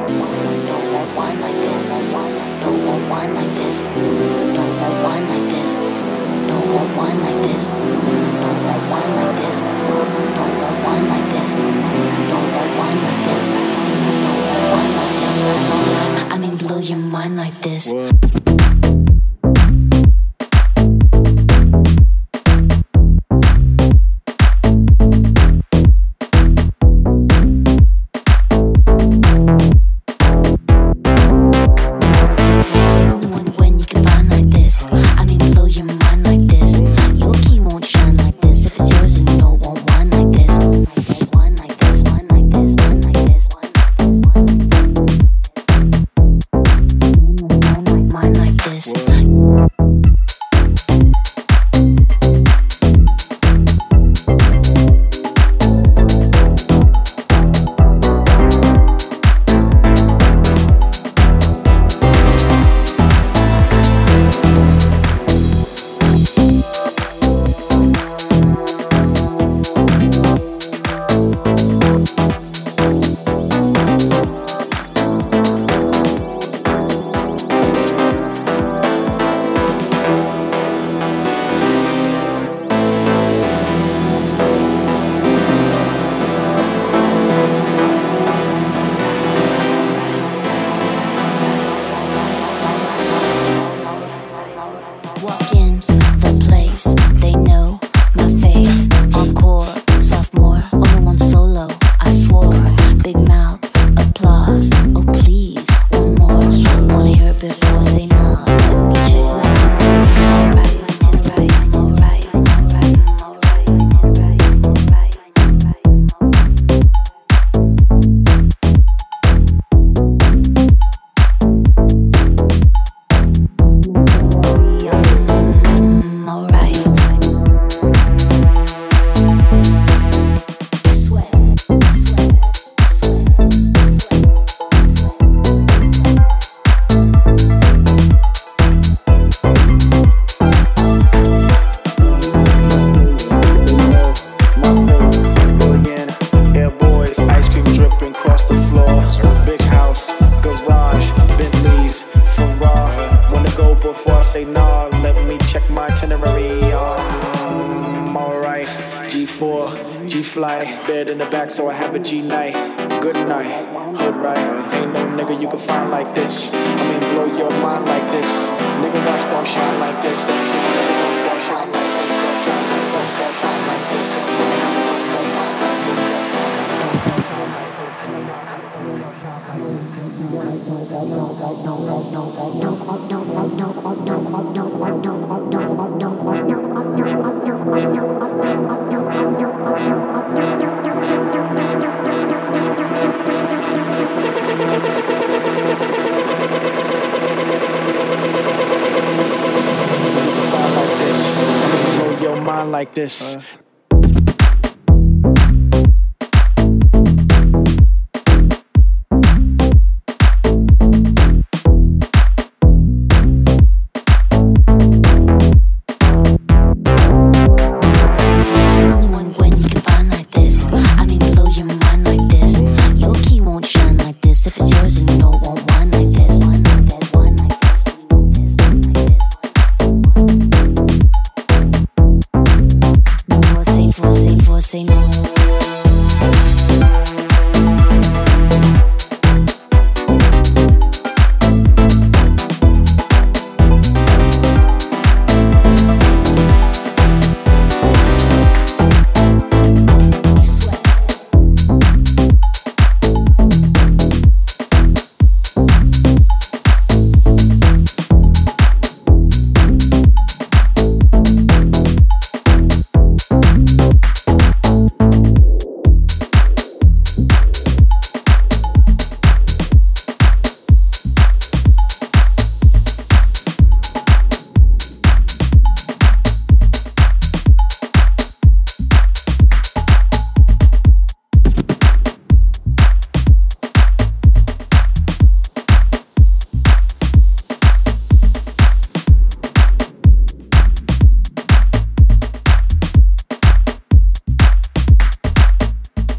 Don't want wine like this. Don't want wine like this. Don't want wine like this. Don't want wine like this. Don't want wine like this. Don't want wine like this. Don't want wine like this. Don't want wine like this. I mean, blow your mind like this. What? Walk in the place, they know my face. Encore, sophomore, only one solo, I swore. Big mouth, applause, oh please, one more. Wanna hear it before, say nah. Let me check my tempo. I'm alright, I'm alright, I'm alright, I'm alright, say nah, let me check my itinerary. I'm alright. G4, G-fly, bed in the back, so I have a G-night. Good night, hood right. Ain't no nigga you can find like this. I mean, blow your mind like this. Nigga, watch don't shine like this. Like this,